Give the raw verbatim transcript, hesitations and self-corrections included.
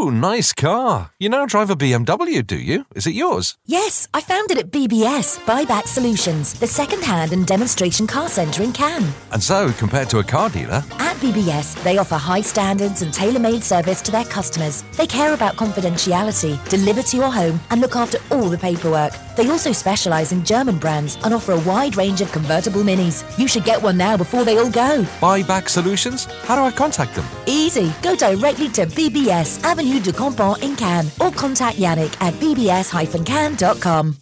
Oh, nice car. You now drive a B M W, do you? Is it yours? Yes, I found it at B B S, Buyback Solutions, the second-hand and demonstration car centre in Cannes. And so, compared to a car dealer... At B B S, they offer high standards and tailor-made service to their customers. They care about confidentiality, deliver to your home, and look after all the paperwork. They also specialise in German brands and offer a wide range of convertible minis. You should get one now before they all go. Buyback Solutions? How do I contact them? Easy. Go directly to B B S, Avenue de Campan in Cannes, or contact Yannick at b b s dash cannes dot com.